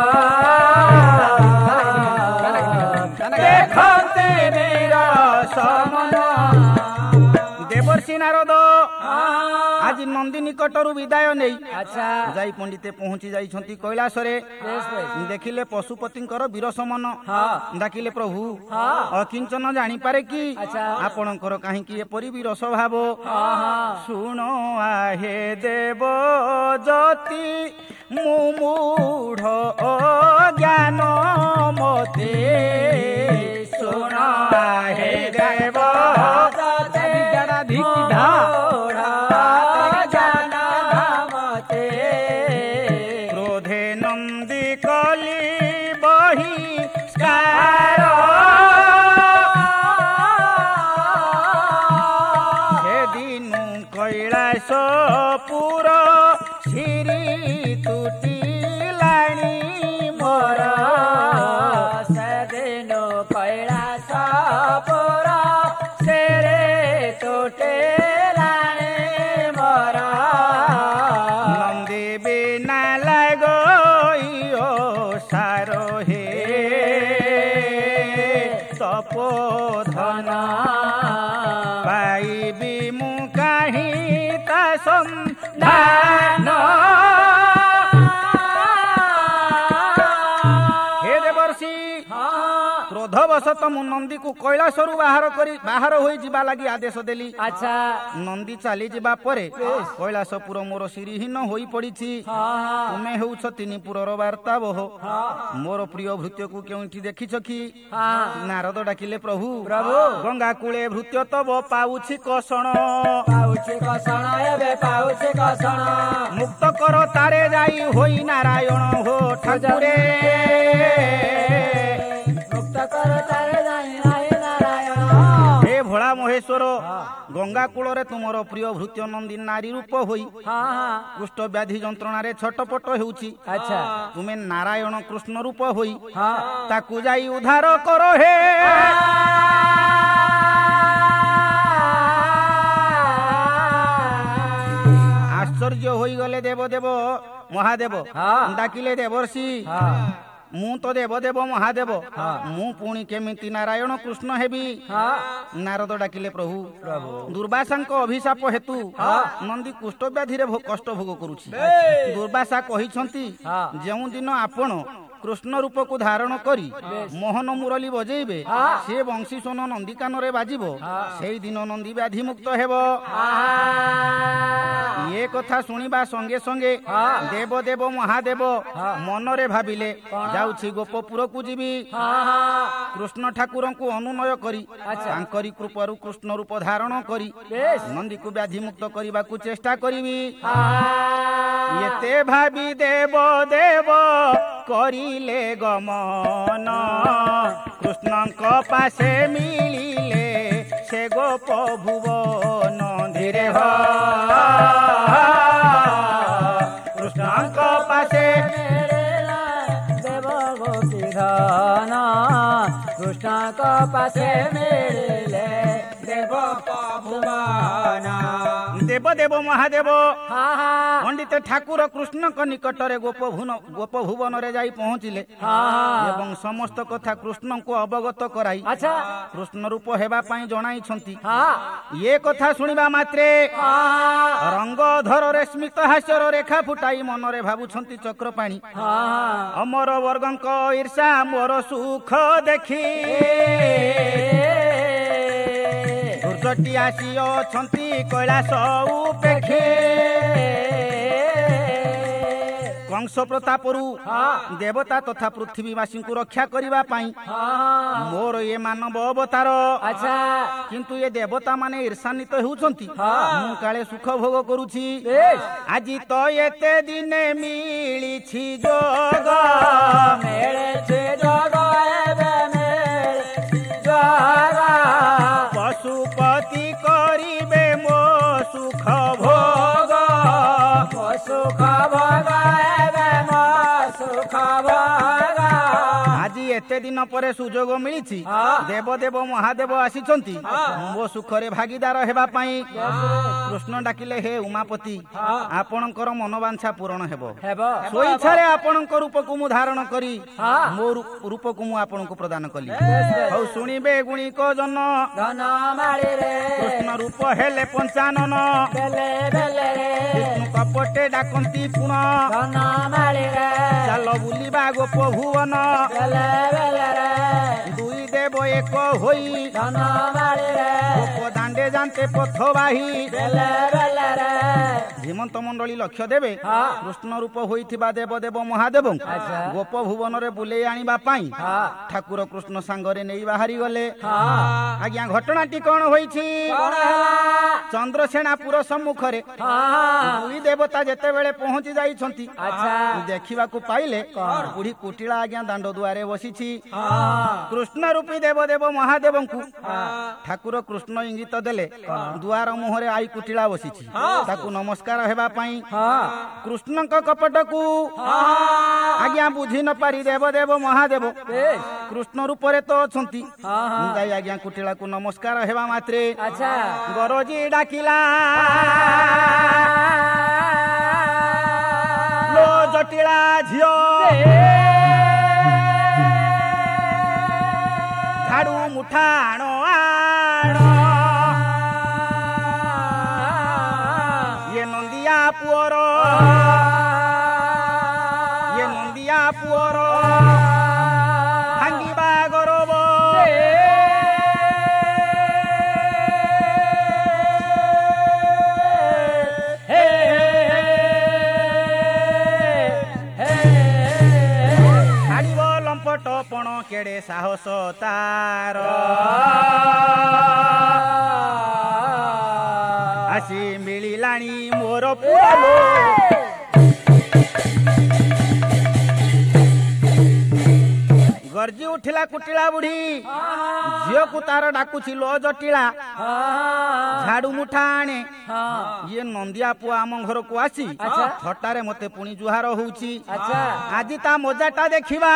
ଦେଖନ୍ତି ବୀର ସମନ। ଦେବର୍ଷି ନାରଦ ଆଜି ନନ୍ଦୀ ନିକଟରୁ ବିଦାୟ ନେଇ ଯାଇ ପଣ୍ଡିତେ ପହଞ୍ଚି ଯାଇଛନ୍ତି କୈଳାସରେ। ଦେଖିଲେ ପଶୁପତିଙ୍କର ବୀର ସମନ। ଡାକିଲେ, ପ୍ରଭୁ ଅକିଞ୍ଚନ ଜାଣିପାରେ କି ଆପଣଙ୍କର କାହିଁକି ଏପରି ବୀର ସ୍ୱଭାବ? ଶୁଣ ଆହେ ଦେବ ଜ୍ୟୋତି ମୁଁ ମୂଢ଼ ଜ୍ଞାନ ମତେ, ଶୁଣ ଆହେ ଦେବ କ୍ରୋଧେ ନନ୍ଦୀ କଲି ବହିଷ୍କାର, ସେଦିନୁ କୈଳାସ ପୁର ଶିରି ତୁଟିଲାଣି ମୋର, ସେଦିନୁ କୈଳାସ ପୁର ସେରେ ତୁଟିଲାଣି ମୋର। ନନ୍ଦୀ ବିନା ଲାଗୋ ସାର ହେ ତପୋଧନ, ପାଇବି ମୁଁ କାହିଁ ତା ସନ୍ଧାନ। ହେ ଦେବର୍ଷି, କ୍ରୋଧବଶତଃ ମୁଁ ନନ୍ଦୀକୁ କୈଳାସରୁ ବାହାର ହୋଇ ଯିବା ଲାଗି ଆଦେଶ ଦେଲି। ନନ୍ଦୀ ଚାଲିଯିବା ପରେ କୈଳାସପୁର ମୋର ଶିରିହୀନ ହୋଇ ପଡ଼ିଛି। ତୁମେ ହେଉଛ ତିନି ପୁରର ବାର୍ତ୍ତାବହ, ମୋର ପ୍ରିୟ ଭୃତ୍ୟକୁ କେଉଁଠି ଦେଖିଛ କି? ନାରଦ ଡାକିଲେ, ପ୍ରଭୁ ଗଙ୍ଗା କୂଳେ ଭୃତ୍ୟ ତବ ପାଉଛି କଷଣ, ପାଉଛି କଷଣ, ଏବେ ପାଉଛି କଷଣ। ମୁକ୍ତ କର ତାରେ ଯାଇ ହୋଇ ନାରାୟଣ ହୋ ଠାକୁରେ, ମୁକ୍ତ କର ତାରେ ଯାଇ ନାରାୟଣ। ହେ ଭୋଳା ମହେଶ୍ୱର, ଗଙ୍ଗା କୂଳରେ ତୁମର ପ୍ରିୟ ଭୃତ୍ୟ ନନ୍ଦୀ ନାରୀ ରୂପ ହୋଇ କୁଷ୍ଠ ବ୍ୟାଧି ଯନ୍ତ୍ରଣାରେ ଛଟପଟ ହେଉଛି। ତୁମେ ନାରାୟଣ କୃଷ୍ଣ ରୂପ ହୋଇ ତାକୁ ଯାଇ ଉଦ୍ଧାର କର। ହେ ଆଶ୍ଚର୍ଯ୍ୟ ହୋଇଗଲେ ଦେବଦେବ ମହାଦେବ। ଡାକିଲେ ଦେବର୍ଷି ମୁଁ ତ ଦେବଦେବ ମହାଦେବ, ମୁଁ ପୁଣି କେମିତି ନାରାୟଣ କୃଷ୍ଣ ହେବି? ନାରଦ ଡାକିଲେ ପ୍ରଭୁ ଦୁର୍ବାସାଙ୍କ ଅଭିଶାପ ହେତୁ ନନ୍ଦୀ କୁଷ୍ଠ ବ୍ୟାଧିରେ କଷ୍ଟ ଭୋଗ କରୁଛି। ଦୁର୍ବାସା କହିଛନ୍ତି ଯେଉଁଦିନ ଆପଣ କୃଷ୍ଣ ରୂପକୁ ଧାରଣ କରି ମୋହନ ମୁରଲି ବଜେଇବେ, ସେ ବଂଶୀ ସ୍ୱନ ନନ୍ଦୀ କାନରେ ବାଜିବ, ସେଇଦିନ ନନ୍ଦୀ ବ୍ୟାଧି ମୁକ୍ତ ହେବ। ଏ କଥା ଶୁଣିବା ସଙ୍ଗେ ସଙ୍ଗେ ଦେବଦେବ ମହାଦେବ ମନରେ ଭାବିଲେ ଯାଉଛି ଗୋପପୁରକୁ ଯିବି, କୃଷ୍ଣ ଠାକୁରଙ୍କୁ ଅନୁନୟ କରି ତାଙ୍କରି କୃପାରୁ କୃଷ୍ଣ ରୂପ ଧାରଣ କରି ନନ୍ଦୀକୁ ବ୍ୟାଧି ମୁକ୍ତ କରିବାକୁ ଚେଷ୍ଟା କରିବି। ଏତେ ଭାବି ଦେବଦେବ କରିଲେ ଗମନ, କୃଷ୍ଣଙ୍କ ପାଶେ ମିଳିଲେ ସେ ଗୋପ ଭୁବନ। ଧୀରେ ହ କୃଷ୍ଣଙ୍କ ପାଶେ ଦେବ ଗୋପୀ ଧନ, କୃଷ୍ଣଙ୍କ ପାଶେ ମିଳିଲେ ଦେବ ଭୁବନ। ଦେବଦେବ ମହାଦେବ ପଣ୍ଡିତ ଠାକୁର କୃଷ୍ଣଙ୍କ ନିକଟରେ ଗୋପ ଭୁବନରେ ଯାଇ ପହଞ୍ଚିଲେ ଏବଂ ସମସ୍ତ କଥା କୃଷ୍ଣଙ୍କୁ ଅବଗତ କରାଇ କୃଷ୍ଣ ରୂପ ହେବା ପାଇଁ ଜଣାଇଛନ୍ତି। ଏ କଥା ଶୁଣିବା ମାତ୍ରେ ରଙ୍ଗଧରରେ ସ୍ମିତ ହାସ୍ୟର ରେଖା ଫୁଟାଇ ମନରେ ଭାବୁଛନ୍ତି ଚକ୍ରପାଣି, ଅମର ବର୍ଗଙ୍କ ଈର୍ଷା ମୋର ସୁଖ ଦେଖି ଦୁର୍ଗଟି ଆସି ଅଛନ୍ତି କୈଳାସ ଉପେକ୍ଷେ। କଂସ ପ୍ରତାପରୁ ଦେବତା ତଥା ପୃଥିବୀବାସୀଙ୍କୁ ରକ୍ଷା କରିବା ପାଇଁ ମୋର ଏ ମାନବ ଅବତାର। କିନ୍ତୁ ଏ ଦେବତା ମାନେ ଈର୍ଷାନ୍ୱିତ ହେଉଛନ୍ତି, ମୁଁ କାଳେ ସୁଖ ଭୋଗ କରୁଛି। ଆଜି ତ ଏତେ ଦିନେ ମିଳିଛି ଯୋଗ, ମିଳିଛି ଯୋଗ, ଏବେ ମିଳିଛି ଯୋଗ, ପଶୁପତି କରିବେ ମୋ ସୁଖ ଭୋଗ, ମୋ ସୁଖ ଭୋଗ, ଏବେ ମୋ ସୁଖ ଭୋଗ। ଆଜି ଏତେ ଦିନ ପରେ ସୁଯୋଗ ମିଳିଛି, ଦେବଦେବ ମହାଦେବ ଆସିଛନ୍ତି ମୋ ସୁଖରେ ଭାଗିଦାର ହେବା ପାଇଁ। କୃଷ୍ଣ ଡାକିଲେ ହେ ଉମାପତି, ଆପଣଙ୍କର ମନବାଞ୍ଛା ପୂରଣ ହେବ। ସ୍ୱଇଚ୍ଛାରେ ଆପଣଙ୍କ ରୂପକୁ ମୁଁ ଧାରଣ କରି ମୋ ରୂପକୁ ମୁଁ ଆପଣଙ୍କୁ ପ୍ରଦାନ କଲି। ହଉ ଶୁଣିବେ ଗୁଣିକ ଜନ, କୃଷ୍ଣ ରୂପ ହେଲେ ପଞ୍ଚାନନ, ବିଷ୍ଣୁ କପଟେ ଡାକନ୍ତି ପୁଣ, ଚାଲ ବୁଲିବା ଗୋପ ଭୁବନ, ଦୁଇ ଦେବ ଏକ ହୋଇ ଗୋପ ଦାଣ୍ଡେ ଯାନ୍ତେ ପଥ ବାହି। ଧୀମନ୍ତ ମଣ୍ଡଳୀ ଲକ୍ଷ୍ୟ ଦେବେ କୃଷ୍ଣ ରୂପ ହୋଇଥିବା ଦେବଦେବ ମହାଦେବଙ୍କୁ ଗୋପ ଭୁବନରେ ବୁଲେଇ ଆଣିବା ପାଇଁ ଠାକୁର କୃଷ୍ଣ ସାଙ୍ଗରେ ନେଇ ବାହାରି ଗଲେ। ଆଜ୍ଞା ଘଟଣାଟି କଣ ହୋଇଛି? ଚନ୍ଦ୍ରସେନାପୁର ସମ୍ମୁଖରେ ଦୁଇ ଦେବତା ଯେତେବେଳେ ପହଞ୍ଚି ଯାଇଛନ୍ତି, ଦେଖିବାକୁ ପାଇଲେ ବୁଢୀ କୁଟିଳା ଆଜ୍ଞା ଦାଣ୍ଡ ଦୁଆରେ ବସିଛି। କୃଷ୍ଣ ରୂପୀ ଦେବଦେବ ମହାଦେବଙ୍କୁ ଠାକୁର କୃଷ୍ଣ ଇଙ୍ଗିତ ଦେଲେ ଦୁଆର ମୁହଁରେ ଆଇ କୁଟିଳା ବସିଛି, ତାକୁ ନମସ୍କାର ହେବା ପାଇଁ। କୃଷ୍ଣଙ୍କ କପଟକୁ ଆଜ୍ଞା ବୁଝି ନ ପାରି ଦେବଦେବ ମହାଦେବ କୃଷ୍ଣ ରୂପରେ ତ ଅଛନ୍ତି, ଯାଇ ଆଜ୍ଞା କୁଟିଳାକୁ ନମସ୍କାର ହେବା ମାତ୍ରେ ଗରଜି ଡାକିଲା, ଲୋ ଜଟିଳା ଝିଅ, ଝାଡୁ ମୁଠା ଆଣ ଆଣ, ଇଏ ନନ୍ଦିଆ ପୁଅର, ଇଏ ନନ୍ଦିଆ ପୁଅର ଭାଙ୍ଗିବା ଗରବ। ଛାଡ଼ିବ ଲମ୍ପଟ ପଣ କେଡ଼େ ସାହସ ତାର, ଆସି ମିଳିଲାଣି ମୋର ପୁଅ। ଗର୍ଜି ଉଠିଲା କୁଟିଳା ବୁଢୀ, ଝିଅକୁ ତାର ଡାକୁଛି ଲୋ ଜଟିଳା, ଝାଡୁ ମୁଠା ଆଣେ। ଇଏ ନନ୍ଦିଆ ପୁଅ ଆମ ଘରକୁ ଆସି ଥଟାରେ ମତେ ପୁଣି ଜୁହାର ହଉଛି, ଆଜି ତା ମଜାଟା ଦେଖିବା।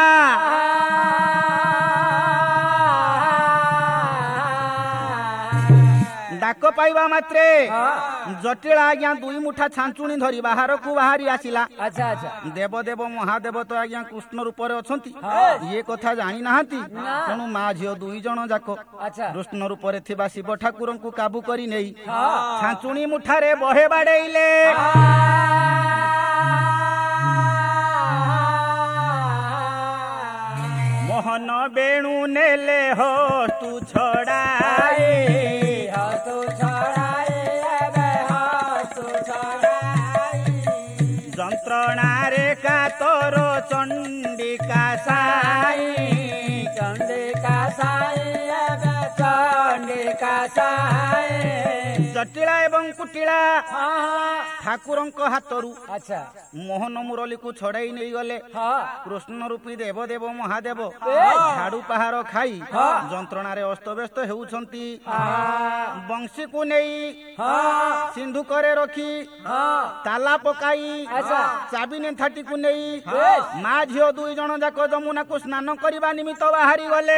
ଡାକ ପାଇବା ମାତ୍ରେ ଜଟିଳା ଆଜ୍ଞା 2 ମୁଠା ଛାଞ୍ଚୁଣି ଧରି ବାହାରକୁ ବାହାରି ଆସିଲା। ଆଚ୍ଛା ଆଚ୍ଛା ଦେବ ଦେବ ମହାଦେବ ତ ଆଜ୍ଞା କୃଷ୍ଣ ରୂପରେ ଅଛନ୍ତି, ଇଏ କଥା ଜାଣି ନାହାନ୍ତି। ତେଣୁ ମା ଝିଅ 2 ଜଣ ଯାକ ଆଚ୍ଛା କୃଷ୍ଣ ରୂପରେ ଥିବା ଶିବ ଠାକୁରଙ୍କୁ କାବୁ କରି ନେଇ ଛାଞ୍ଚୁଣି ମୁଠାରେ ବହେ ବାଡେଇଲେ। ମୋହନ ବେଣୁ ନେଲେ ହତୁ ଛଡାଏ, ହସୁ ଛଡ଼ାଏ ଏବେ ହସୁ ଛଡ଼ାଏ ଯନ୍ତ୍ରଣାରେ କାତର ଚଣ୍ଡିକା ସାଇ, ଚଣ୍ଡିକା ସାଇ ଏବେ ଚଣ୍ଡିକା ସାଇ ଜଟିଳା ଏବଂ କୁଟିଳା ଠାକୁରଙ୍କ ହାତରୁ ଆଚ୍ଛା ମୋହନ ମୁରଲୀକୁ ଛଡାଇ ନେଇଗଲେ। ହଁ କୃଷ୍ଣ ରୂପୀ ଦେବ ଦେବ ମହାଦେବ ଝାଡୁ ପାହାର ଖାଇ ଯନ୍ତ୍ରଣାରେ ଅସ୍ତବ୍ୟସ୍ତ ହେଉଛନ୍ତି। ବଂଶୀକୁ ନେଇ ସିନ୍ଧୁକରେ ରଖି ତାଲା ପକାଇ ଚାବି ନେଥାଟିକୁ ନେଇ ମା ଝିଅ 2 ଜଣ ଯାକ ଯମୁନାକୁ ସ୍ନାନ କରିବା ନିମିତ୍ତ ବାହାରି ଗଲେ।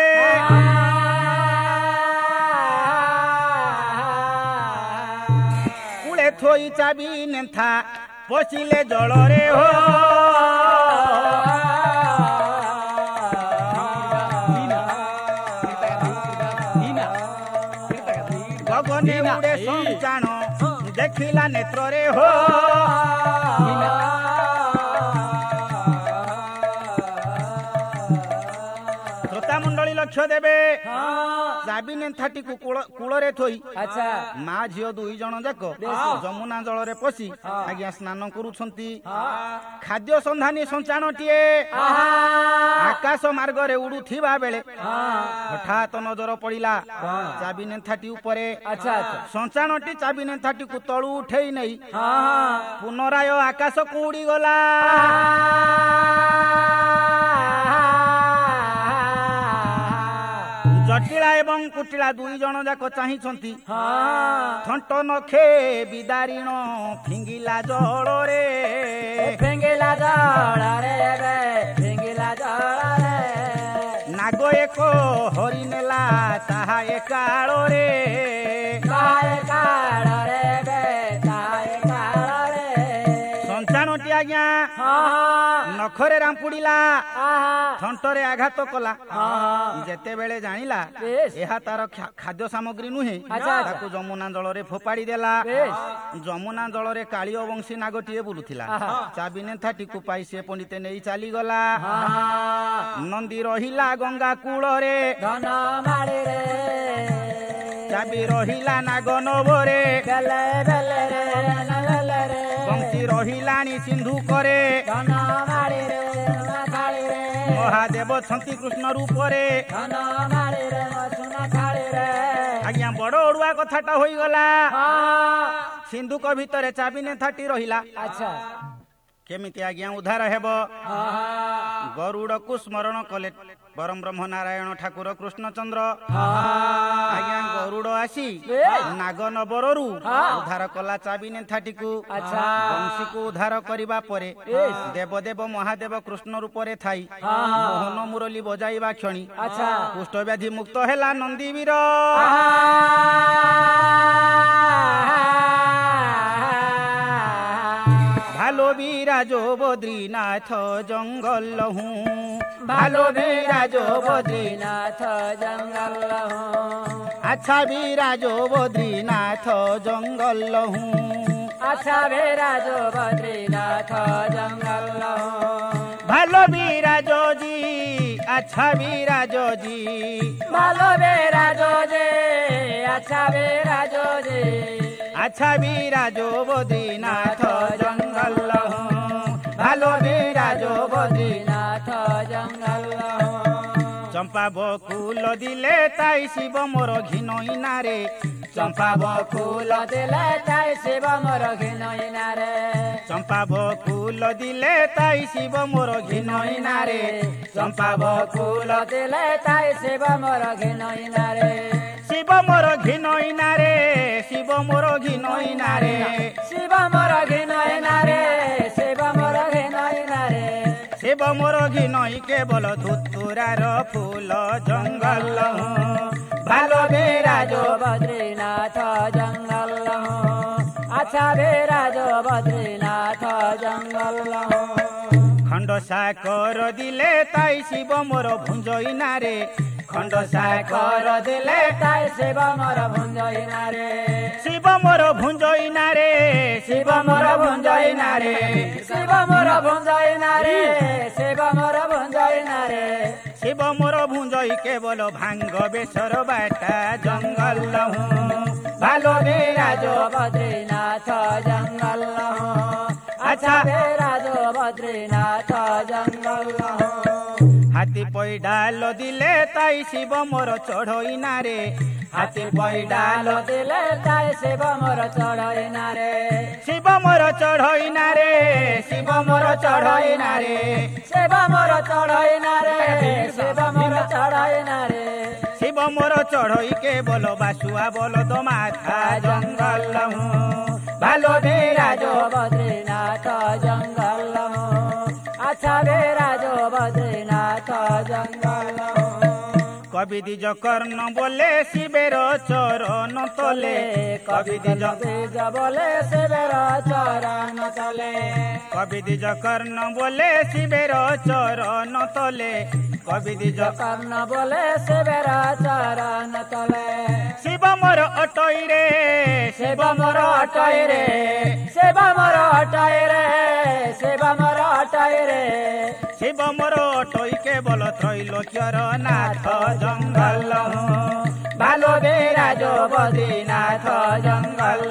କୂଳେ ଥୋଇ ଚାବି ନେଥା ପଶିଲେ ଜଳରେ ହୋ ଗଗନେ ଉଡେ ସଂଚାଣ ଦେଖିଲା ନେତ୍ରରେ ହୋ ଶ୍ରୋତା ମଣ୍ଡଳୀ ଲକ୍ଷ୍ୟ ଦେବେ। ଚାବି ନେଥାଟିକୁ କୂଳରେ ଥୋଇ ଆଚ୍ଛା ମା ଝିଅ 2 ଜଣ ଯାକ ଯମୁନା ଜଳରେ ପଶି ଆଜ୍ଞା ସ୍ନାନ କରୁଛନ୍ତି। ଖାଦ୍ୟ ସନ୍ଧାନୀ ସଞ୍ଚାଣଟିଏ ଆକାଶ ମାର୍ଗରେ ଉଡୁଥିବା ବେଳେ ହଠାତ୍ ନଜର ପଡିଲା ଚାବି ନେଥାଟି ଉପରେ। ଆଚ୍ଛା ଆଚ୍ଛା ସଞ୍ଚାଣଟି ଚାବି ନେଥାଟିକୁ ତଳୁ ଉଠେଇ ନେଇ ପୁନରାୟ ଆକାଶକୁ ଉଡିଗଲା। ଜଟିଳା ଏବଂ କୁଟିଳା 2 ଜଣ ଯାକ ଚାହିଁଛନ୍ତି। ଥଣ୍ଟ ନଖେ ବିଦାରିଣ ଫିଙ୍ଗିଲା ଜଳରେ, ଫିଙ୍ଗିଲା ଜଳରେ ଏବେ ଫିଙ୍ଗିଲା ଜଳରେ ନାଗ ଏକ ହରି ନେଲା ତାହା ଏକାଳରେ, ତାଏ କାଳରେ ଏବେ ତାଏ କାଳରେ ସଞ୍ଚାଣଟି ଆଜ୍ଞା ନଖରେ ରାମ୍ପୁଡିଲା, ଥଣ୍ଟରେ ଆଘାତ କଲା। ଯେତେବେଳେ ଜାଣିଲା ଏହା ତାର ଖାଦ୍ୟ ସାମଗ୍ରୀ ନୁହେଁ, ତାକୁ ଯମୁନା ଜଳରେ ଫୋପାଡ଼ି ଦେଲା। ଯମୁନା ଜଳରେ କାଳିଅ ବଂଶୀ ନାଗଟିଏ ବୁଲୁଥିଲା। ଚାବି ନେଥାଟିକୁ ପାଇ ସେ ପଣ୍ଡିତେ ନେଇ ଚାଲିଗଲା। ନନ୍ଦୀ ରହିଲା ଗଙ୍ଗା କୂଳରେ, ଧନ ମାଳିରେ ଚାବି ରହିଲା ନାଗ ନବରେ, ବେଲେ ବେଲେ ରେ ବେଲେ ରେ ବଂଶୀ ରହିଲାଣି ସିନ୍ଧୁକରେ। ଧନ ମାଳିରେ ଥାଳିରେ ମହାଦେବ ଛନ୍ତି କୃଷ୍ଣ ରୂପରେ। ଧନ ମାଳିରେ ସୁନା ଥାଳିରେ ଆଜ୍ଞା ବଡ ଅଡୁଆ କଥାଟା ହୋଇଗଲା। ସିନ୍ଧୁକ ଭିତରେ ଚାବି ନେଥାଟି ରହିଲା। ଆଚ୍ଛା କେମିତି ଆଜ୍ଞା ଉଦ୍ଧାର ହେବ? ଗରୁଡକୁ ସ୍ମରଣ କଲେ ପରମ ବ୍ରହ୍ମ ନାରାୟଣ ଠାକୁର କୃଷ୍ଣଚନ୍ଦ୍ର। ଆଜ୍ଞା ଗରୁଡ ଆସି ନାଗ ନବରରୁ ଉଦ୍ଧାର କଲା ଚାବି ନେଥାଟିକୁ। ବଂଶୀକୁ ଉଦ୍ଧାର କରିବା ପରେ ଦେବ ଦେବ ମହାଦେବ କୃଷ୍ଣ ରୂପରେ ଥାଇ ମୋହନ ମୁରଲୀ ବଜାଇବା କ୍ଷଣି କୁଷ୍ଠ ବ୍ୟାଧି ମୁକ୍ତ ହେଲା ନନ୍ଦୀବୀର। ভালো বিরাজ বদ্রীনাথ জঙ্গল হুঁ, ভালো বিরাজ বদ্রীনাথ জঙ্গল আচ্ছা বিরাজ বদ্রীনাথ জঙ্গল হুঁ, আচ্ছা বিরাজ বদ্রীনাথ জঙ্গল ভালো বিরাজ জি, আচ্ছা বিরাজ জি, ভালো বিরাজ যে, আচ্ছা বিরাজ যে, আচ্ছা বিরাজ বদ্রীনাথ জঙ্গল হুঁ, ভালো বিরাজ বদ্রীনাথ জঙ্গল চম্পা বকুল দিলে তাই শিব মোর ঘিনইনারে, চম্পা বকুল দিলে তাই শিব মোর ঘিনইনারে, চম্পা বকুল দিলে তাই শিব মোর ঘিনইনারে, চম্পা বকুল দিলে তাই শিব মোর ঘিনইনারে, শিব মোর ঘিনইনারে, শিব মোর ঘিনইনারে, শিব মোর ঘিনইনারে, শিব মোর ঘিনইনারে, শিব মোর ঘিনই কেবল ধুতুরার ফুল জঙ্গল হুঁ, ভালো বিরাজ বদ্রীনাথ জঙ্গল আচ্ছা বিরাজ বদ্রীনাথ জঙ্গল খণ্ড সাকর দিলে তাই শিব মোর ভুঞ্জই নারে খণ্ড সাকর দিলে তাই শিব মোর ভুঞ্জই নারে শিব মোর ভুঞ্জই নারে শিব মোর ভুঞ্জই নারে শিব মোর ভুঞ্জই নারে শিব মোর ভুঞ্জই নারে শিব মোর ভুঞ্জই কেবল ভাঙ্গ বেসর বাটা জঙ্গল ভালো বিরাজ বদ্রীনাথ জঙ্গল আচ্ছা বিরাজ বদ্রীনাথ জঙ্গল হাতি পৈডাল দিলে তাই শিব মোর চড়ই নারে হাতি পৈডাল দিলে তাই শিব মোর চড়ই নারে শিব মোর চড়ই নারে শিব মোর চড়ই নারে শিব মোর চড়ই নারে শিব মোর চড়ই নারে শিব মোর চড়ই কেবল বাসুয়া বলদ মাথা জঙ্গল ভালো বিরাজ বদ্রীনাথ জঙ্গল আচ্ছা বিরাজ বদ্রীনাথ জঙ্গল কবি দ্বিজ কর্ণ বলে শিবের চরণ তলে কবি দ্বিজ বীজ বলে শিবের চরণ তলে কবি দ্বিজ কর্ণ বলে শিবের চরণ তলে কবি দ্বিজ কর্ণ বলে শিবের চরণ তলে শিব মোর অটই রে শিব মোর অটই রে শিব মোর অটই রে শিব মোর অটই রে শিব মোর অটই কেবল ত্রৈলোক্যর নাথ জঙ্গল ভালো বিরাজ বদ্রীনাথ জঙ্গল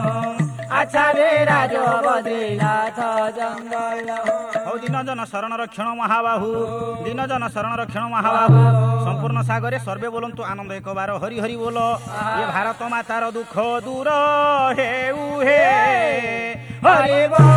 আচ্ছা বিরাজ বদ্রীনাথ জঙ্গল হଉ দীনজন শরণ রক্ষণ মহাবাহু দীনজন শরণ রক্ষণ মহাবাহু সম্পূর্ণ সাগরে সর্বে বলন্তু আনন্দ একবার হরি হরি বল এ ভারত মাতার দুঃখ দূর হেউ হে হরি বল।